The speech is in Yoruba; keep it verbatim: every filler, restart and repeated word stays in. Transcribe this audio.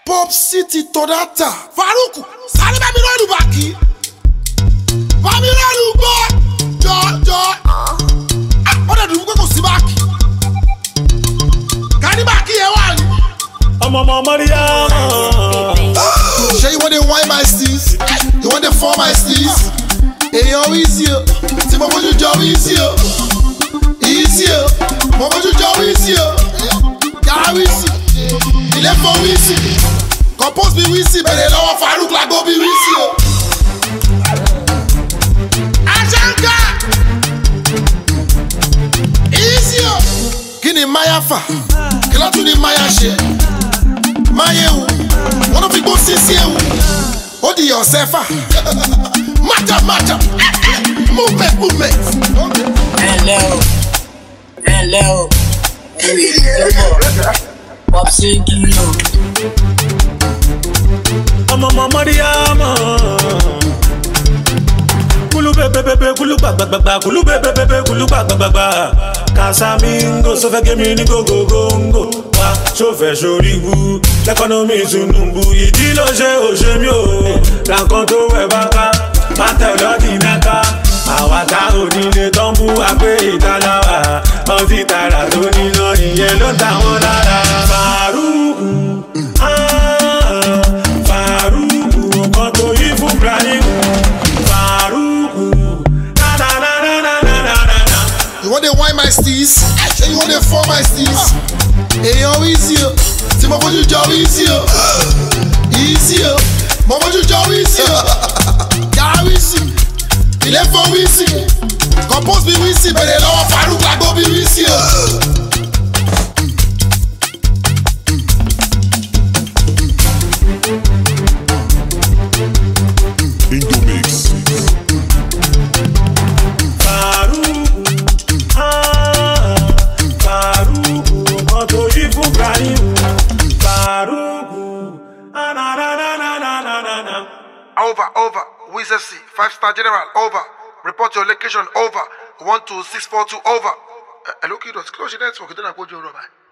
Pop City Todata. Faruku, sáré bá mi lọ́rùn bàkí. Bá mi lọ́rùn gbọ́. Jọ jọ. Ó dẹ̀ dùn pé kò sí bàkí. Kàní bàkí yẹn wà ní. Ọmọ ọmọ Mariama. Ṣé you wan dey wine my steez? You wan dey fall my steez? Èèyàn easy o, tí mo fojú jọ easy o. Easy o, mo fojú jọ easy o. Yàrá easy, ilé fún easy. Compose mi easy, bẹ̀rẹ̀ lọ́wọ́ Farouk Lago bí easy o. Ajanka! Easy o. Kí ni Maya fà? Kí ló tún ní Maya ṣe? Maya ewu, wọ́n ló fi gbó sísí ewu. Ó di ọ̀sẹ̀ fà. Match up, match up. Movement, movement. Hello, hello. Pop City. Ọmọ ọmọ Mariama. Kulu bebe bebe kulu gbagba gbagba kulu bebe bebe kulu gbagba gbagba. Casamingo so fẹ́ gé mi ní gogogongo. Wá so fẹ́ sóríbu l'economy sunumbu. Ìdí ló ṣe òṣè mi o. Làǹkan tó wẹ̀ bá ká. Má tẹ̀lọ́ di náka. Àwa tá onílé tán bú wa pé ìtaláwa. Ọtí tààrà tó níná ìyẹn ló ta wọ́n lára. Faruku, ah, Faruku, ọkàn tó yí fún Ibrahim. Faruku, na na na na na na na na. You wan dey wine my steez? Ṣé you wan dey fall my steez? Èèyàn easy o, tí mo fojú jọ easy o. Easy o, mo fojú jọ easy o. Yàrá easy, ilé fún easy. Compose mi easy, bẹ̀rẹ̀ lọ́wọ́ Farouk Lago bí easy o. Indomix. Faruku, ah, Faruku, ọkàn tó yí fún Ibrahim. Faruku, ah na na na na na na na na. Over, over. Wizz F C, five star general, over. Report your location, over. one two six four two, over. Uh, hello, kiddos. Close your network. Then I go to your room.